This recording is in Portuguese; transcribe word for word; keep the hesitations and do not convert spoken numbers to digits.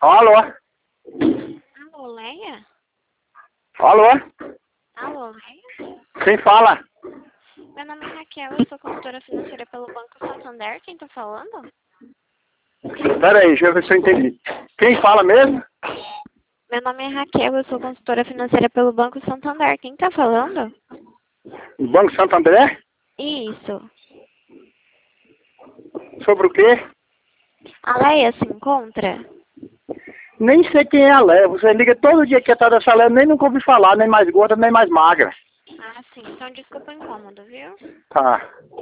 Alô? Alô, Leia? Alô? Alô, Leia? Quem fala? Meu nome é Raquel, eu sou consultora financeira pelo Banco Santander. Quem tá falando? Pera aí, deixa eu ver se eu entendi. Quem fala mesmo? Meu nome é Raquel, eu sou consultora financeira pelo Banco Santander. Quem tá falando? Banco Santo André? Isso. Sobre o quê? A Leia se encontra? Nem sei quem é a Léa. Você liga todo dia que é tal dessa Léa, nem nunca ouvi falar, nem mais gorda, nem mais magra. Ah, sim. Então desculpa o incômodo, viu? Tá.